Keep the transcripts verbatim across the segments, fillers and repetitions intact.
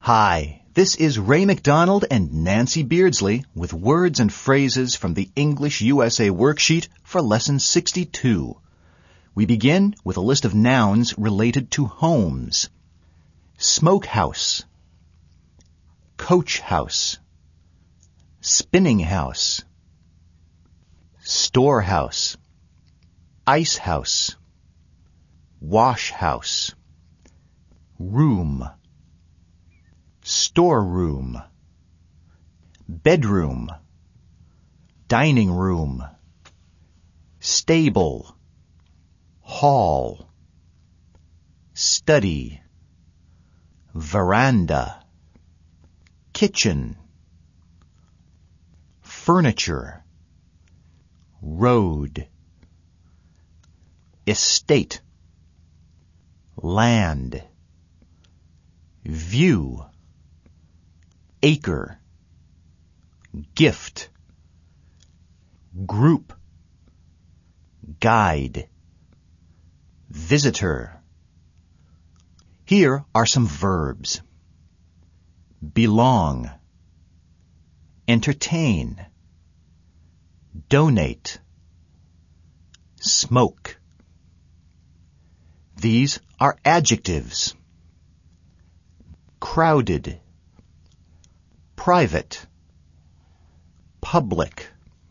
Hi, this is Ray McDonald and Nancy Beardsley with words and phrases from the English U S A worksheet for Lesson sixty-two. We begin with a list of nouns related to homes. Smokehouse, coach house, spinning house, storehouse, ice house, wash house, room, storeroom, bedroom, dining room, stable, hall, study, veranda, kitchen, furniture, road, estate, land, view, acre, gift, group, guide, visitor. Here are some verbs. Belong, entertain, donate, smoke. These are adjectives. Crowded, private, public,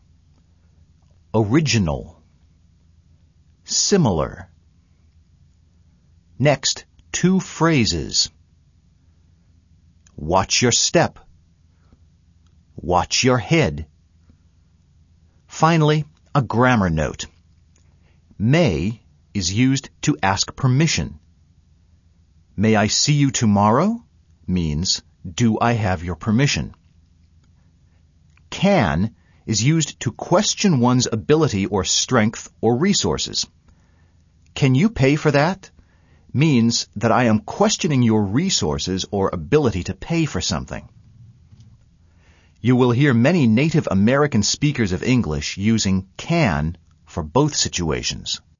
original, similar. Next, two phrases. Watch your step. Watch your head. Finally, a grammar note. May is used to ask permission. May I see you tomorrow means, do I have your permission? Can is used to question one's ability or strength or resources. Can you pay for that? Means that I am questioning your resources or ability to pay for something. You will hear many Native American speakers of English using can for both situations.